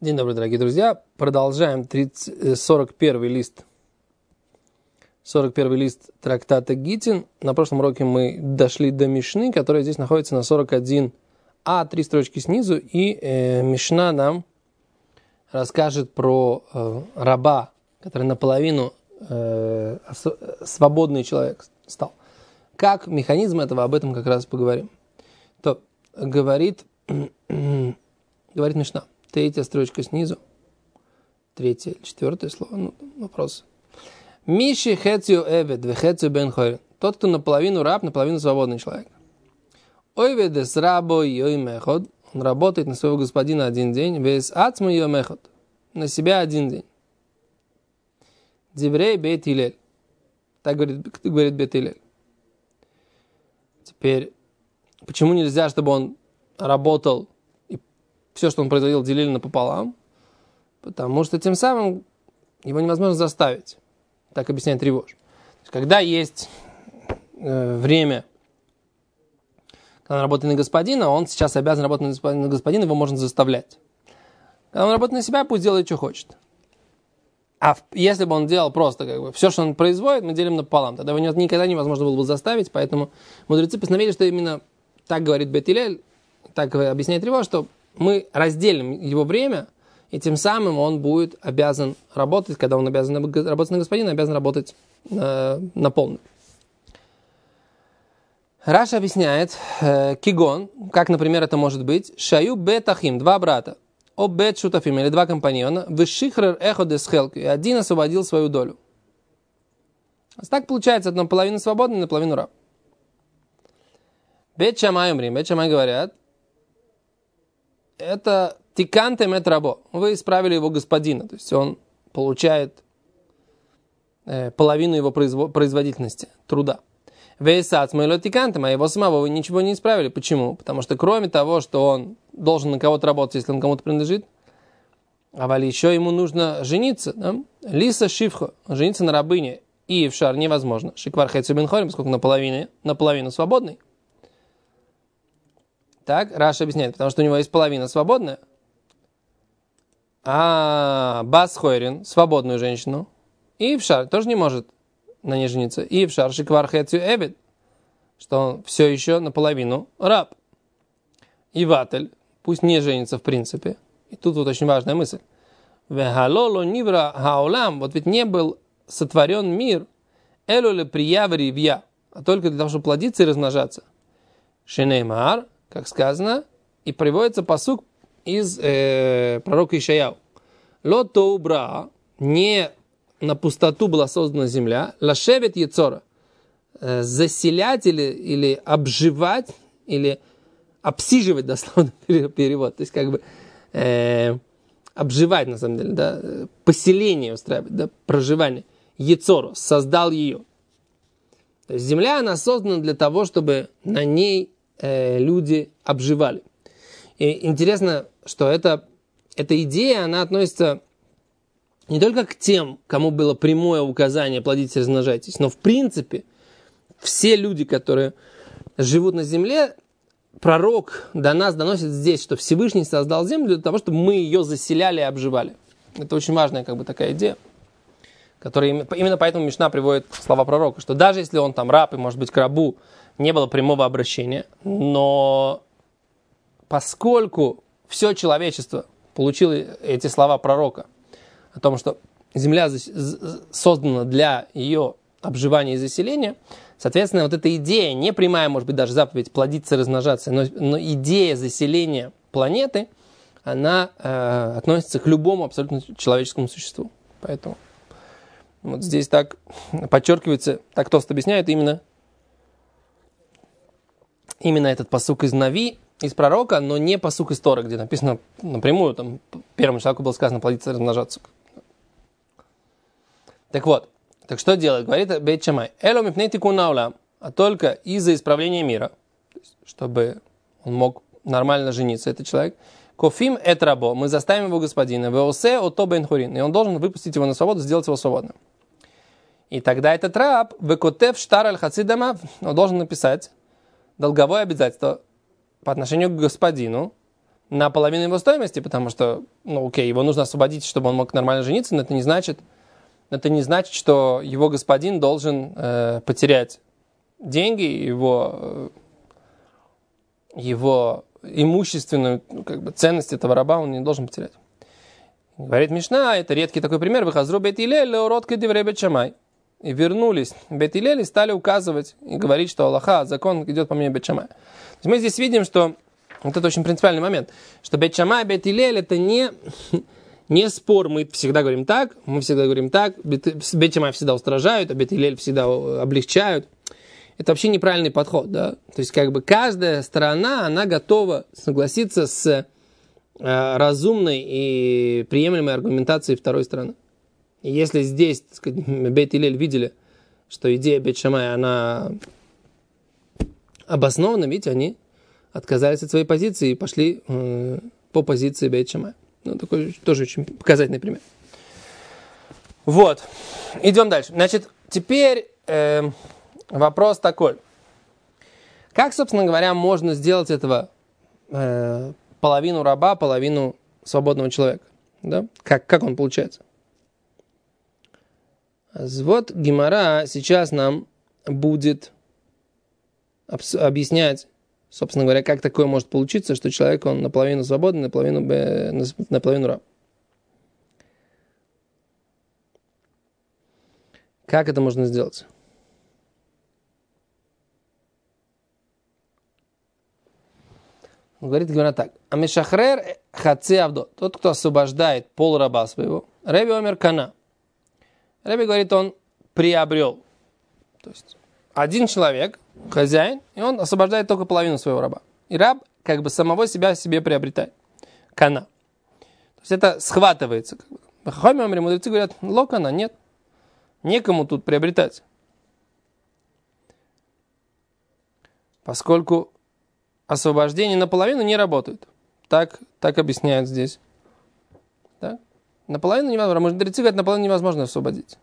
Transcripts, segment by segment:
День добрый, дорогие друзья. Продолжаем 41 лист. 41 лист трактата Гитин. На прошлом уроке мы дошли до Мишны, которая здесь находится на 41а, 3 строчки снизу. И Мишна нам расскажет про раба, который наполовину свободный человек стал. Как механизм этого, об этом как раз поговорим. То говорит Мишна. Третья строчка снизу. Третье, четвертое слово. Вопрос. Миши хецию эвед, вехецию бен хорин. Тот, кто наполовину раб, наполовину свободный человек. Ойвед с рабой йой меход. Он работает на своего господина один день. Вес ацму йой меход. На себя один день. Диврей бейт Илель. Так говорит бейт Илель. Теперь, почему нельзя, чтобы он работал все, что он производил, делили напополам? Потому что тем самым его невозможно заставить. Так объясняет Ривош. Когда есть время, когда он работает на господина, он сейчас обязан работать на господина, его можно заставлять. Когда он работает на себя, пусть делает, что хочет. А если бы он делал просто все, что он производит, мы делим напополам, тогда его никогда невозможно было бы заставить, поэтому мудрецы постановили, что именно так говорит бейт Илель, так объясняет Ривош, что мы разделим его время, и тем самым он будет обязан работать, когда он обязан работать на господина, обязан работать на полную. Раша объясняет, кигон, как, например, это может быть, шаю бет ахим, два брата, о бет шутафим, или два компаньона, вышихрер эхо десхелки, и один освободил свою долю. Так получается, наполовину свободный, наполовину раб. Бет шамай умрим, бет шамай говорят, это тикантем эт рабо. Вы исправили его господина. То есть он получает половину его производительности, труда. Вейсац мы тикантем, а его самого вы ничего не исправили. Почему? Потому что кроме того, что он должен на кого-то работать, если он кому-то принадлежит, а еще ему нужно жениться. Да? Лиса шифхо, жениться на рабыне и в шар невозможно. Шиквар хэцу бен хорим, поскольку наполовину свободный. Так, Раша объясняет, потому что у него есть половина свободная, а бас хойрин, свободную женщину, и в шар тоже не может на ней жениться. И в шар шиквар хэцю эбед, что он все еще наполовину раб. И ватель, пусть не женится в принципе. И тут вот очень важная мысль. Вехалоло нивра хаолам, вот ведь не был сотворен мир, элоле прияври вья, а только для того, чтобы плодиться и размножаться. Шенеймар, как сказано, и приводится пасук из пророка Ишаяу. Лото убра, не на пустоту была создана земля, лашевет яцора, заселять или обживать, или обсиживать, дословно перевод, то есть обживать, на самом деле, да, поселение устраивать, да, проживание. Яцору, создал ее. То есть земля, она создана для того, чтобы на ней люди обживали. И интересно, что эта идея, она относится не только к тем, кому было прямое указание плодитесь и размножайтесь, но в принципе все люди, которые живут на земле, пророк до нас доносит здесь, что Всевышний создал землю для того, чтобы мы ее заселяли и обживали. Это очень важная такая идея, которая именно поэтому Мишна приводит слова пророка, что даже если он там раб и может быть к рабу не было прямого обращения, но поскольку все человечество получило эти слова пророка о том, что земля создана для ее обживания и заселения, соответственно, вот эта идея, не прямая, может быть, даже заповедь плодиться и размножаться, но идея заселения планеты, она относится к любому абсолютно человеческому существу. Поэтому вот здесь так подчеркивается, так Тост объясняет именно этот пасук из Нави, из пророка, но не пасук из Торы, где написано напрямую, там первому человеку было сказано плодиться и размножаться. Так вот, так что делать? Говорит Бейт Шамай. Эло мипней тикун наулам, а только из-за исправления мира, чтобы он мог нормально жениться, этот человек. Кофим эт рабо, мы заставим его господина, веосе ото бен хурин, и он должен выпустить его на свободу, сделать его свободным. И тогда этот раб, векотев штар аль хацидама, он должен написать долговое обязательство по отношению к господину наполовину его стоимости, потому что, его нужно освободить, чтобы он мог нормально жениться, но это не значит, что его господин должен потерять деньги, его имущественную ценность этого раба он не должен потерять. Говорит Мишна, это редкий такой пример, выхазру Бейт Илель леоротка диврей Бейт Шамай. И вернулись Бейт Илель и стали указывать и говорить, что Аллаха, закон идет по мнению Бейт Шамая. То есть мы здесь видим, что вот это очень принципиальный момент, что Бейт Шамай, Бейт Илель это не спор, мы всегда говорим так, Бейт Шамай всегда устражают, а Бейт Илель всегда облегчают. Это вообще неправильный подход, да? То есть каждая сторона, она готова согласиться с разумной и приемлемой аргументацией второй стороны. И если здесь, так сказать, Бейт Илель видели, что идея Бейт Шамая, она обоснована, видите, они отказались от своей позиции и пошли по позиции Бейт Шамая. Такой тоже очень показательный пример. Вот. Идем дальше. Значит, теперь вопрос такой. Как, собственно говоря, можно сделать этого половину раба, половину свободного человека? Да? Как он получается? Вот Гемара сейчас нам будет объяснять, собственно говоря, как такое может получиться, что человек, он наполовину свободный, наполовину раб. Как это можно сделать? Говорит Гемара так. Амешахрер хаци авдо. Тот, кто освобождает пол раба своего. Реби омер кана. Реби говорит, он приобрел. То есть один человек, хозяин, и он освобождает только половину своего раба. И раб самого себя себе приобретает. Кана. То есть это схватывается. Хахами мудрецы говорят, локана, нет. Некому тут приобретать. Поскольку освобождение наполовину не работает. Так объясняют здесь. Так? Наполовину невозможно. Мудрецы говорят, наполовину невозможно освободить.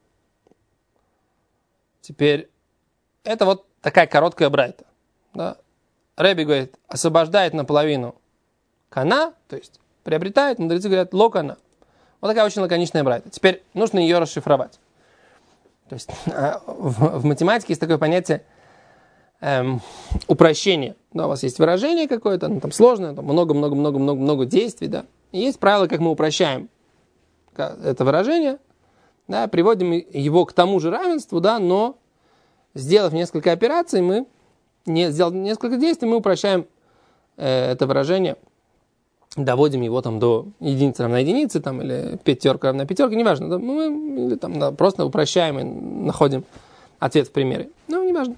Теперь, это вот такая короткая брайта. Да? Реби говорит, освобождает наполовину кана, то есть приобретает, мудрецы говорят, локана. Вот такая очень лаконичная брайта. Теперь нужно ее расшифровать. То есть в математике есть такое понятие упрощение. Да, у вас есть выражение какое-то, там сложное, там много действий, да. И есть правило, как мы упрощаем это выражение, да, приводим его к тому же равенству, да, но сделав несколько операций, сделав несколько действий, мы упрощаем это выражение, доводим его там до единицы равна единице, там, или пятерка равна пятерке, неважно, да, или там просто упрощаем и находим ответ в примере. Неважно.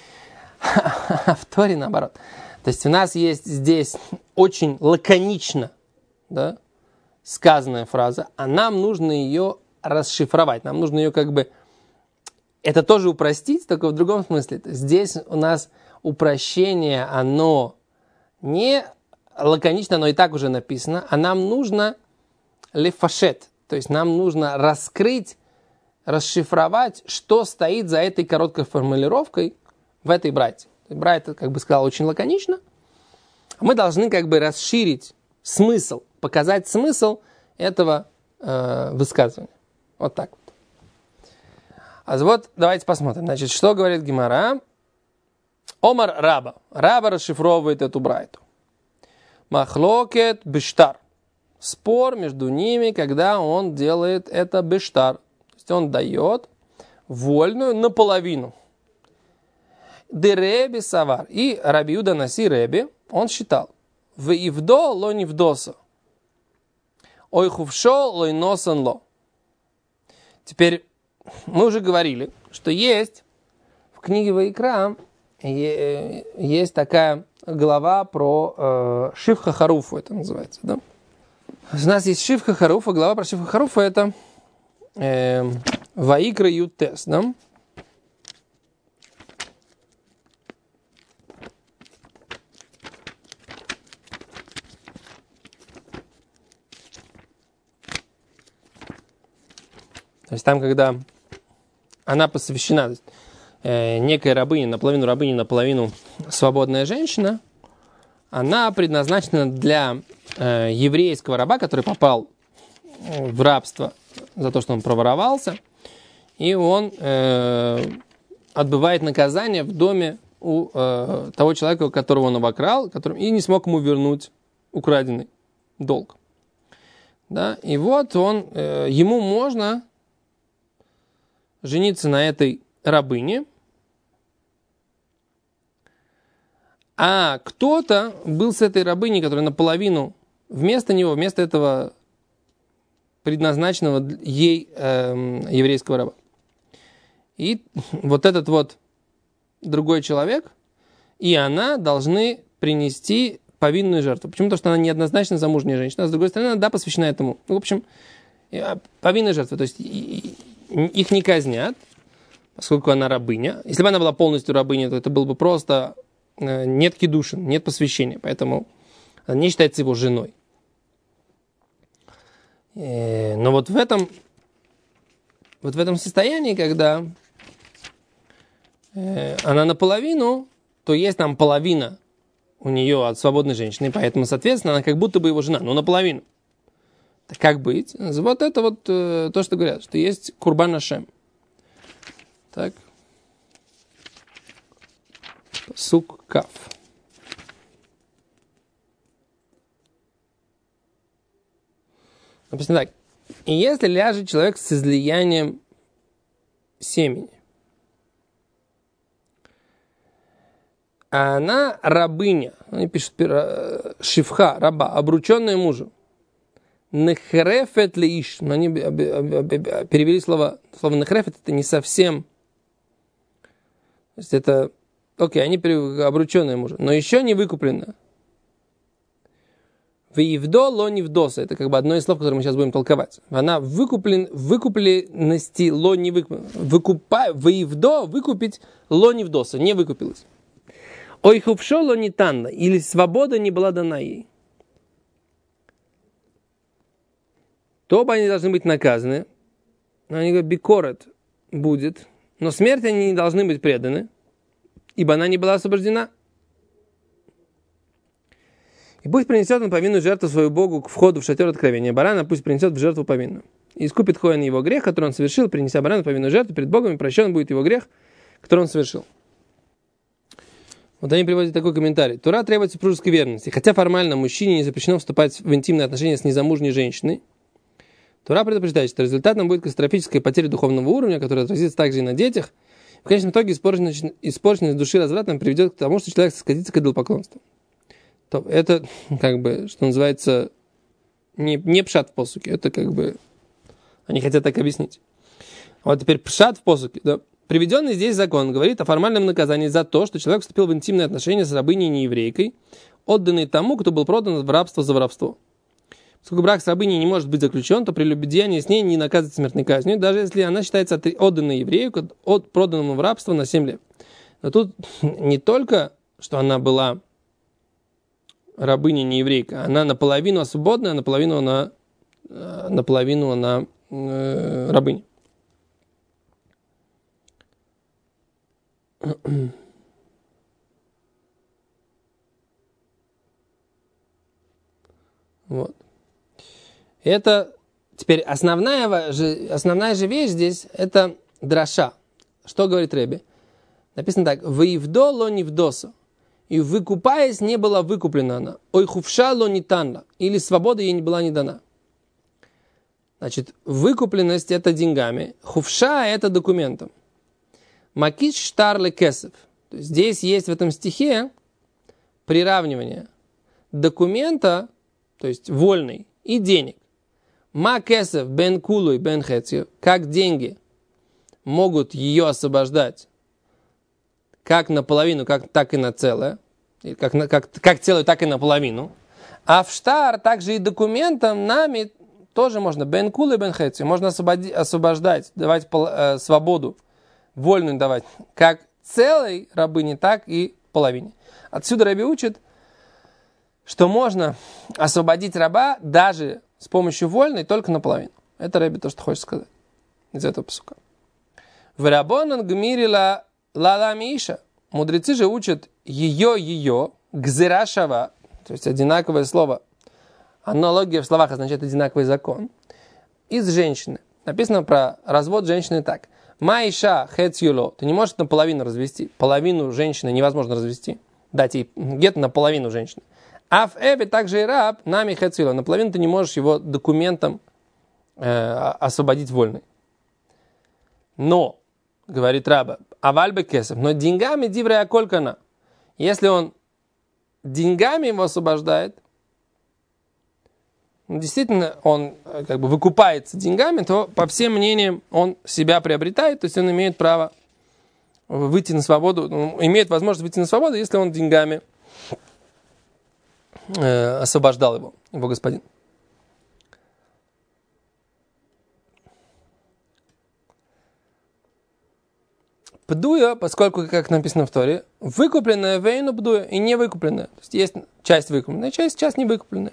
В Торе наоборот. То есть у нас есть здесь очень лаконично, да, сказанная фраза, а нам нужно ее расшифровать. Нам нужно ее это тоже упростить, только в другом смысле. Здесь у нас упрощение, оно не лаконично, оно и так уже написано, а нам нужно лефашет, то есть нам нужно раскрыть, расшифровать, что стоит за этой короткой формулировкой в этой брайте. Брайта, сказал, очень лаконично. Мы должны расширить смысл, показать смысл этого высказывания. Вот так вот. А вот давайте посмотрим. Значит, что говорит Гемара? Омар раба. Раба расшифровывает эту брайту. Махлокет бештар. Спор между ними, когда он делает это бештар. То есть он дает вольную наполовину. Дереби савар. И Раби Юда Наси Реби, он считал. В ивдо ло нивдоса. Ой хувшо лой носан ло. Теперь мы уже говорили, что есть в книге Ваикра есть такая глава про Шивха Харуфу, это называется, да? У нас есть Шивха Харуфа, глава про Шивха Харуфа, это Ваикра Ютес, да? То есть там, когда она посвящена, некая рабыня, наполовину свободная женщина, она предназначена для еврейского раба, который попал в рабство за то, что он проворовался, и он отбывает наказание в доме у того человека, которого он обокрал, и не смог ему вернуть украденный долг. Да? И вот ему можно жениться на этой рабыне, а кто-то был с этой рабыней, которая наполовину вместо него, вместо этого предназначенного ей еврейского раба. И вот этот вот другой человек и она должны принести повинную жертву. Почему? Потому что она неоднозначно замужняя женщина, а с другой стороны, она, да, посвящена этому. В общем, повинная жертва. То есть их не казнят, поскольку она рабыня. Если бы она была полностью рабыней, то это было бы просто нет кидушин, нет посвящения. Поэтому она не считается его женой. Но вот в этом состоянии, когда она наполовину, то есть там половина у нее от свободной женщины, поэтому, соответственно, она как будто бы его жена, но наполовину. Так как быть? Вот это вот то, что говорят, что есть Курбан Ашем. Так. Пасук Кав. Написано так. И если ляжет человек с излиянием семени, а она рабыня, они пишут шифха, раба, обрученная мужу, нехрефет леиш, но они перевели слово нехрефет, это не совсем, то есть это, они перевели обрученная мужу, но еще не выкупленная. Веивдо ло невдоса, это как бы одно из слов, которое мы сейчас будем толковать. Она выкупленности ло не выкупа, веивдо выкупить ло невдоса, не выкупилась. Ой хувшо ло не танна, или свобода не была дана ей. То оба они должны быть наказаны. Они говорят, бикорет будет, но смерти они не должны быть преданы, ибо она не была освобождена. И пусть принесет он повинную жертву свою Богу к входу в шатер откровения. Барана пусть принесет в жертву повинную. И искупит Коэн его грех, который он совершил, принеся барана повинную жертву перед Богом, и прощен будет его грех, который он совершил. Вот они приводят такой комментарий. Тора требует супружеской верности. Хотя формально мужчине не запрещено вступать в интимные отношения с незамужней женщиной, Тора предупреждает, что результатом будет катастрофическая потеря духовного уровня, которая отразится также и на детях. В конечном итоге испорченность души развратом приведет к тому, что человек скатится к идолопоклонству. Это, как бы, что называется, не пшат в посуке. Это, как бы, они хотят так объяснить. Вот теперь пшат в посуке. Да. Приведенный здесь закон говорит о формальном наказании за то, что человек вступил в интимные отношения с рабыней нееврейкой, отданной тому, кто был продан в рабство за воровство. Поскольку брак с рабыней не может быть заключен, то прелюбодеяние с ней не наказывается смертной казнью, даже если она считается отданной еврею, от проданному в рабство на 7 лет. Но тут не только, что она была рабыня не еврейка, она наполовину свободная, а наполовину она рабыня. Вот. Это теперь основная же вещь здесь, это драша. Что говорит Ребе? Написано так: «Ваивдо ло невдоса». И выкупаясь, не была выкуплена она. Ой хувша ло не танна. Или свобода ей не была не дана. Значит, выкупленность это деньгами. Хувша это документом. Макиш штарле кесев. Здесь есть в этом стихе приравнивание документа, то есть вольный, и денег. Ма кесев бен кулуй бен хецию. Как деньги могут ее освобождать как наполовину, так и на целое. Как целую, так и наполовину. А в штар также и документом нами тоже можно. Бен кулуй бен хецию. Можно освобождать, давать свободу, вольную давать. Как целой рабыне, так и половине. Отсюда Раби учит, что можно освободить раба даже с помощью вольной только наполовину. Это Раби то, что хочет сказать из этого пасука. В рабонан гмирила лала миша. Мудрецы же учат ее, гзера шава, то есть одинаковое слово. Аналогия в словах означает одинаковый закон. Из женщины. Написано про развод женщины так. Майша хецюло. Ты не можешь наполовину развести. Половину женщины невозможно развести. Дать ей гет наполовину женщины. А в эбе также и раб нами хецюло. Наполовину ты не можешь его документом освободить вольной. Но, говорит раба, авальбе кесов, но деньгами диврая колькана. Если он деньгами его освобождает, действительно он как бы выкупается деньгами, то по всем мнениям он себя приобретает, то есть он имеет право выйти на свободу, имеет возможность выйти на свободу, если он деньгами освобождал его господин. Пдуя, поскольку, как написано в Торе, выкупленная вейну пдуя и не выкупленная. То есть часть выкупленная, часть не выкупленная.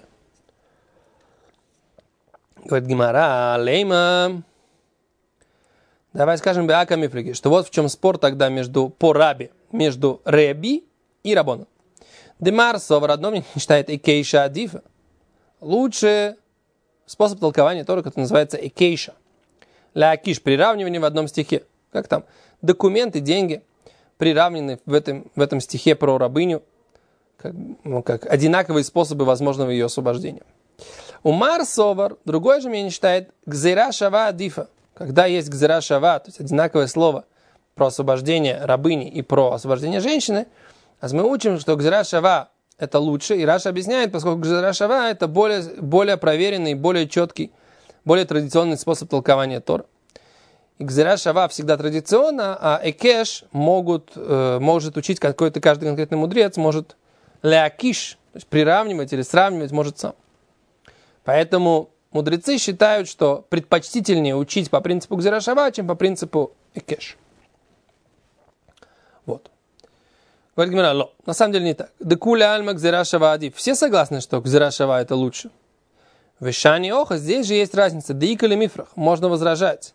Говорит Гемара, лейма. Давай скажем беака мифрики, что вот в чем спор тогда по рабе, между реби и рабоном. Демарсо в родном не считает экейша адифа. Лучший способ толкования Торы, который называется экейша. Лякиш, приравнивание в одном стихе. Как там? Документы, деньги приравнены в этом стихе про рабыню, как одинаковые способы возможного ее освобождения. Умар совар, другой же мнение считает гзера шава адифа. Когда есть гзера шава, то есть одинаковое слово про освобождение рабыни и про освобождение женщины, а мы учим, что гзера шава это лучше, и Раша объясняет, поскольку гзера шава это более проверенный, более четкий, более традиционный способ толкования Тора. Гзера шава всегда традиционно, а экеш может учить каждый конкретный мудрец, может леакиш, то есть приравнивать или сравнивать может сам. Поэтому мудрецы считают, что предпочтительнее учить по принципу гзера шава, чем по принципу экеш. Вот. Говорит Гемара, на самом деле не так. Декуля альма гзера шава адив. Все согласны, что гзера шава это лучше. В Ишане оха здесь же есть разница. Деикали мифрах. Можно возражать.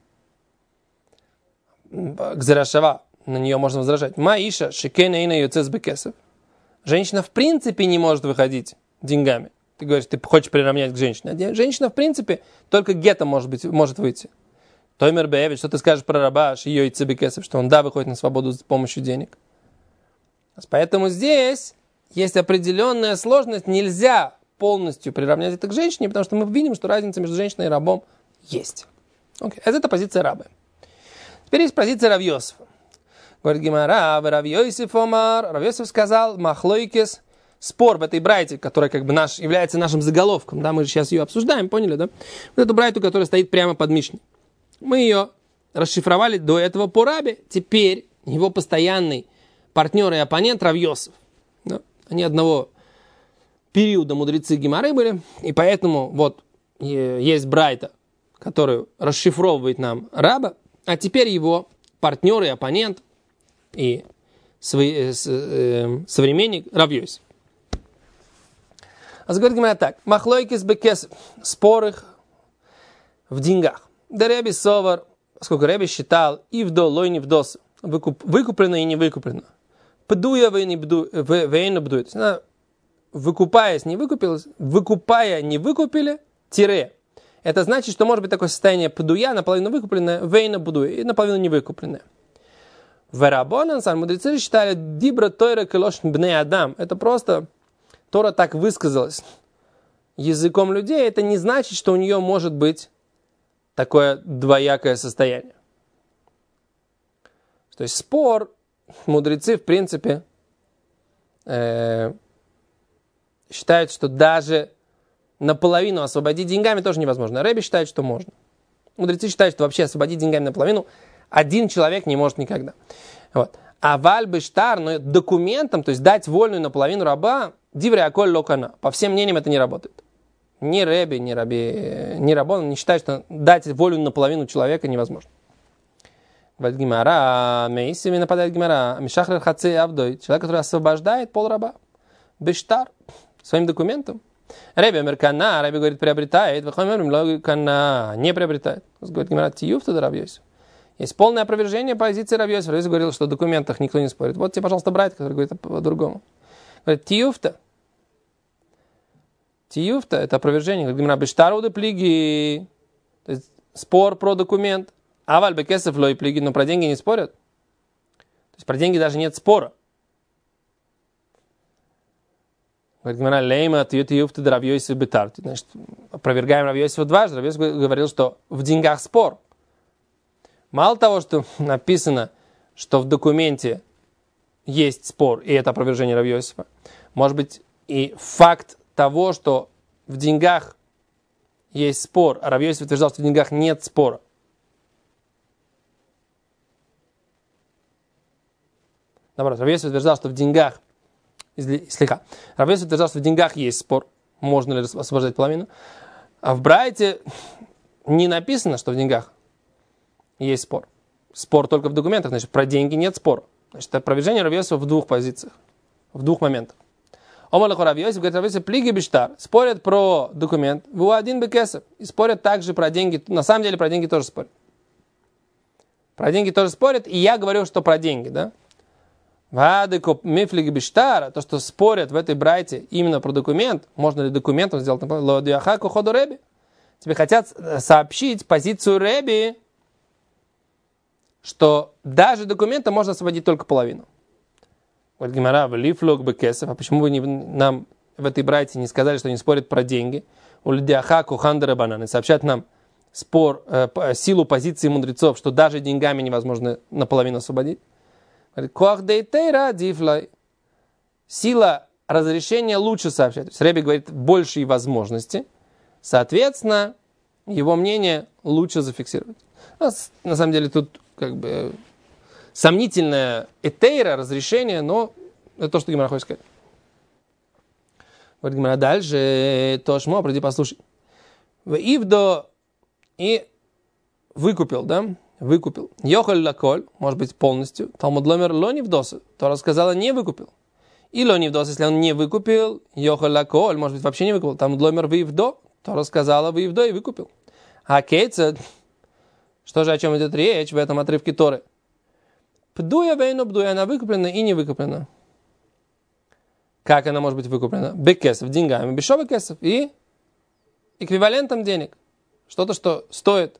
Гзера шава, на нее можно возражать. Маиша шикена ина юцес бекесов. Женщина в принципе не может выходить деньгами. Ты говоришь, ты хочешь приравнять к женщине. Женщина в принципе только гетто может выйти. Тоймер беевит, что ты скажешь про раба, ее и бекесов, что он выходит на свободу с помощью денег. Поэтому здесь есть определенная сложность. Нельзя полностью приравнять это к женщине, потому что мы видим, что разница между женщиной и рабом есть. Okay. Это позиция раба. Теперь есть позиция Рав Йосефа. Говорит Гемара, Рав Йосеф омар. Рав Йосеф сказал, махлойкес, спор в этой брайте, которая как бы является нашим заголовком. Да, мы же сейчас ее обсуждаем, поняли, да? Вот эту брайту, которая стоит прямо под Мишней. Мы ее расшифровали до этого по рабе. Теперь его постоянный партнер и оппонент Рав Йосеф. Да? Они одного периода мудрецы Гемары были. И поэтому вот есть брайта, которую расшифровывает нам раба. А теперь его партнер и оппонент и современник Рав Йосеф. А говорит Гемара так. Махлойкис бекес, спор их в деньгах. Да Реби совар, сколько Реби считал, и вдо, лой не вдос, выкуплено и не выкуплено. Пдуя вейна бдует. Выкупаясь, не выкупилось, выкупая, не выкупили, тире. Это значит, что может быть такое состояние пдуя, наполовину выкупленное, вейна бдуя, и наполовину не выкупленное. Верабонан, сам мудрецы считали, дибра тойра келошн бне адам. Это просто Тора так высказалась языком людей. Это не значит, что у нее может быть такое двоякое состояние. То есть спор, мудрецы в принципе считают, что даже наполовину освободить деньгами тоже невозможно. Реби считает, что можно. Мудрецы считают, что вообще освободить деньгами наполовину один человек не может никогда. Вот. А вальбы штар, но документом, то есть дать вольную наполовину раба, диври аколь локана. По всем мнениям это не работает. Ни Реби, ни Рабон не считают, что дать волю наполовину человека невозможно. Говорит Гемара, Мейсими нападает Гемара, Мишахрер Хацей Авдой, человек, который освобождает пол раба, Бештар, своим документом. Реби Амеркана, Реби говорит, приобретает, не приобретает. Говорит Гемара, Тиюфта да Рав Йосеф. Есть полное опровержение позиции Рав Йосефа. Рав Йосеф говорил, что в документах никто не спорит. Вот тебе, пожалуйста, брат, который говорит по-другому. Говорит, Тиюфта. Тиюфта – это опровержение. Как говорим, бештару де плиги, то есть спор про документ. Аваль бекесов лой плиги, но про деньги не спорят. То есть про деньги даже нет спора. Говорит Гемара, лейма тиюфта де Рав Йосеф бетар. Значит, опровергаем Рав Йосефа дважды. Рав Йосеф говорил, что в деньгах спор. Мало того, что написано, что в документе есть спор, и это опровержение Рав Йосефа, может быть, и факт того, что в деньгах есть спор, а Рав Йосеф утверждал, что в деньгах нет спора. Наоборот, Рав Йосеф утверждал, что в деньгах, Рав Йосеф утверждал, что в деньгах есть спор, можно ли освобождать половину, а в Брайте не написано, что в деньгах есть спор. Спор только в документах, значит, про деньги нет спора. Значит, это опровержение Рав Йосефа в двух позициях, в двух моментах. Омалаху Рав Йосеф говорит, Рав Йосеф плиги бештар. Спорят про документ. Ву один бекесов. И спорят также про деньги. На самом деле про деньги тоже спорят. Про деньги тоже спорят. И я говорю, что про деньги, да? Вадыко мифлиги бештара. То, что спорят в этой брайте именно про документ. Можно ли документом сделать? Лодиахаку ходу Реби. Тебе хотят сообщить позицию Реби, что даже документом можно освободить только половину. Говорит Гемара, лифлог бекесов. А почему вы нам в этой брайте не сказали, что они спорят про деньги? У Лидиахаку хандера бананы сообщат нам спор, силу позиции мудрецов, что даже деньгами невозможно наполовину освободить. Говорит, коах дейтейра дифлай. Сила разрешения лучше сообщать. То есть Реби говорит, большие возможности. Соответственно, его мнение лучше зафиксировать. На самом деле тут как бы сомнительное этейра, разрешение, но это то, что Гемара хочет сказать. Говорит Гемара дальше, Тошмо, приди послушай. Ивдо и выкупил, да? Выкупил. Йохаль лаколь, может быть полностью. Талмуд ломер лони вдоса. Тора сказала не выкупил. И лони вдоса, если он не выкупил, йохаль лаколь, может быть вообще не выкупил. Талмуд ломер вивдо. Тора сказала вивдо и выкупил. А кейца, что же, о чем идет речь в этом отрывке Торы? Пдуя вейну пдуя, она выкуплена и не выкуплена. Как она может быть выкуплена? Бекесов, деньгами, бешо бекесов и эквивалентом денег. Что-то, что стоит.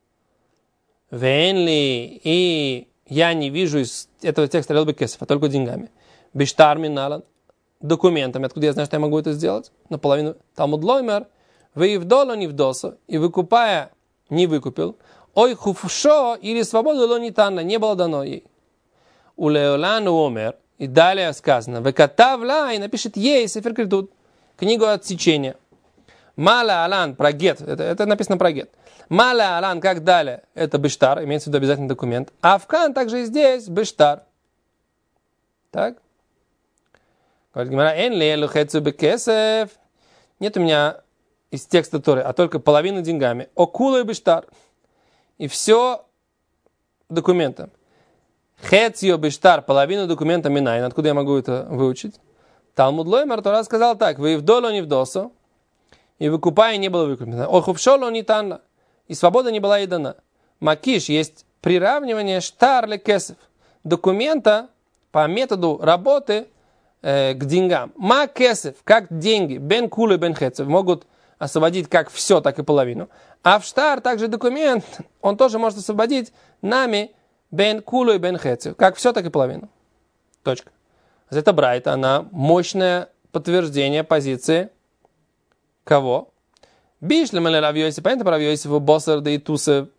Вейнли, и я не вижу из этого текста бекесов, а только деньгами. Бештар миналан, документами. Откуда я знаю, что я могу это сделать? Наполовину. Талмуд лоймер, выевдоло не вдоса, и выкупая не выкупил. Ой хуфшо, или свободу лонитанна, не было дано ей. У Леолану умер, и далее сказано, векатавла, и напишет ей, сефер критут, книгу отсечения. Мала алан, про гет, это написано про гет. Мала алан, как далее, это бештар, имеется в виду обязательный документ. А вкан также и здесь бештар. Так? Говорит Гемара, эн ли элухецу бекесев. Нет у меня из текста Торы, а только половину деньгами. Окула и бештар. И все документом. Хецио бештар, половину документа минайн. Откуда я могу это выучить? Талмуд лоймар, Тора сказал так. Вы вдолу не вдосу. И выкупая не было выкуплено. Охупшоло не танна. И свобода не была ей дана. Макиш, есть приравнивание штар ле кесев. Документа по методу работы к деньгам. Ма кесев, как деньги. Бен кулы бен хецев. Могут освободить как все, так и половину. А в штар также документ, он тоже может освободить нами бен кулу и бен хецев. Как все, так и половину. Точка. Это брайта, она мощное подтверждение позиции кого? Бишлем или Рав Йосеф. Понятно, про Рав Йосефа Босар да и Тусев.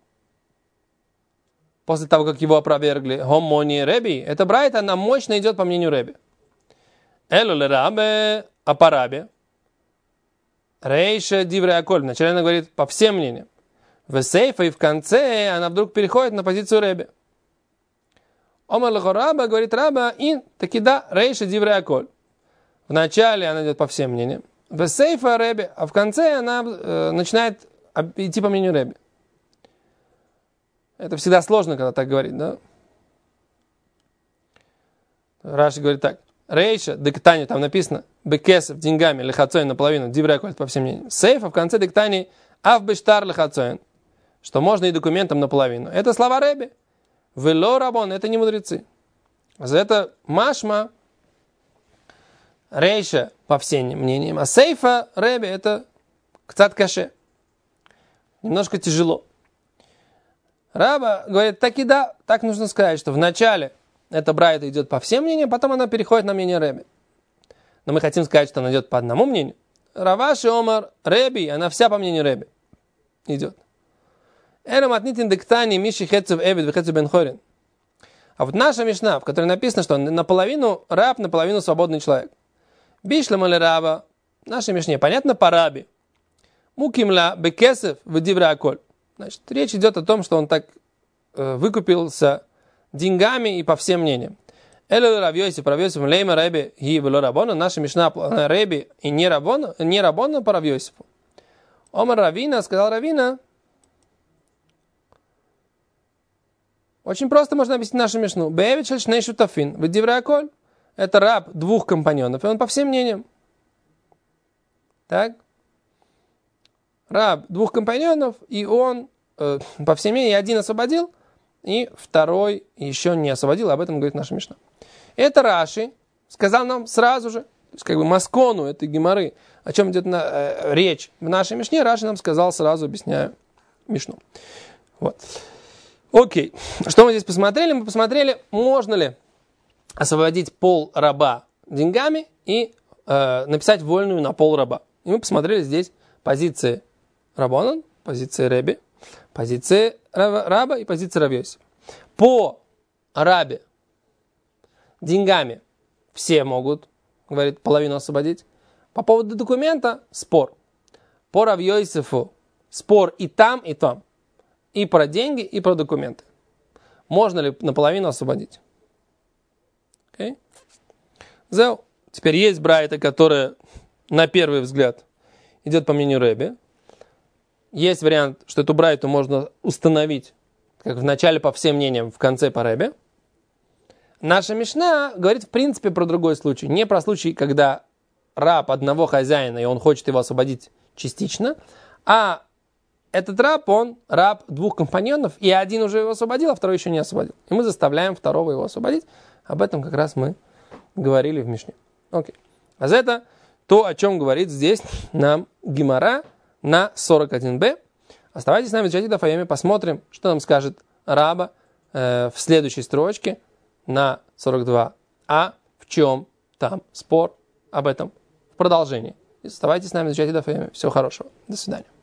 После того, как его опровергли. Хомони Реби. Это брайта, она мощно идет по мнению Реби. Элу ле Рабе, а по Рабе. Рейша дивре аколь. Вначале она говорит по всем мнениям. В сейфа и в конце она вдруг переходит на позицию Реби. Омар лехо Раба, говорит Раба, и таки да, рейша дивре аколь. Вначале она идет по всем мнениям. В сейфа Реби, а в конце она начинает идти по мнению Реби. Это всегда сложно, когда так говорить, да? Раши говорит так. Рейша, дектани, там написано, бекесов, деньгами, лехацоин наполовину, дивряколь, по всем мнениям. Сейф, а в конце дектани, авбештар лехацоин, что можно и документом наполовину. Это слова Реби. Вело рабон, это не мудрецы. За это машма, Рейша по всем мнениям, а сейфа Рэби это кцат каше. Немножко тяжело. Раба говорит, так и да, так нужно сказать, что вначале эта брайта идет по всем мнениям, потом она переходит на мнение Рэби. Но мы хотим сказать, что она идет по одному мнению. Раваши Омар Рэби, она вся по мнению Рэби идет. Эраматнитин дектани миши хецев эвид вехецев бен хорин. А вот наша мишна, в которой написано, что он наполовину раб, наполовину свободный человек. Бишлем или раба, наша мишне, понятно по раби. Мукимла бекесев в дивраколь. Значит, речь идет о том, что он так выкупился деньгами и по всем мнениям. Элю Равьёсиф, Равьёсиф, Лейма Рэби, Гибело Рабона, наша мишна Рэби и не Рабона по Равьёсифу. Омар Равина, сказал Равина, очень просто можно объяснить нашу мишну. Беевичель шней шутафин, в дивраколь. Это раб двух компаньонов, и он по всем мнениям. Так? Раб двух компаньонов, и он по всем мнениям один освободил, и второй еще не освободил, об этом говорит наша мишна. Это Раши сказал нам сразу же, то есть как бы маскону этой геморы, о чем идет речь в нашей мишне, Раши нам сказал сразу, объясняю мишну. Вот. Окей. Что мы здесь посмотрели? Мы посмотрели, можно ли освободить пол раба деньгами и написать вольную на пол раба. И мы посмотрели здесь позиции Рабонан, позиции Рэби, позиции раба и позиции Равьёсифа. По рабе деньгами все могут, говорит, половину освободить. По поводу документа спор. По Равьёсифу спор и там, и там. И про деньги, и про документы. Можно ли наполовину освободить? Okay. Зел. Теперь есть брайта, которая на первый взгляд идет по мнению Рэби. Есть вариант, что эту брайту можно установить, как в начале по всем мнениям, в конце по Рэби. Наша мишна говорит в принципе про другой случай. Не про случай, когда раб одного хозяина, и он хочет его освободить частично, а этот раб, он раб двух компаньонов, и один уже его освободил, а второй еще не освободил. И мы заставляем второго его освободить. Об этом как раз мы говорили в мишне. Окей. А это то, о чем говорит здесь нам Гемара на 41b. Оставайтесь с нами в чате Дафайоми, посмотрим, что нам скажет раба в следующей строчке на 42. А в чем там спор об этом в продолжении. Оставайтесь с нами в чате Дафайоми. Всего хорошего. До свидания.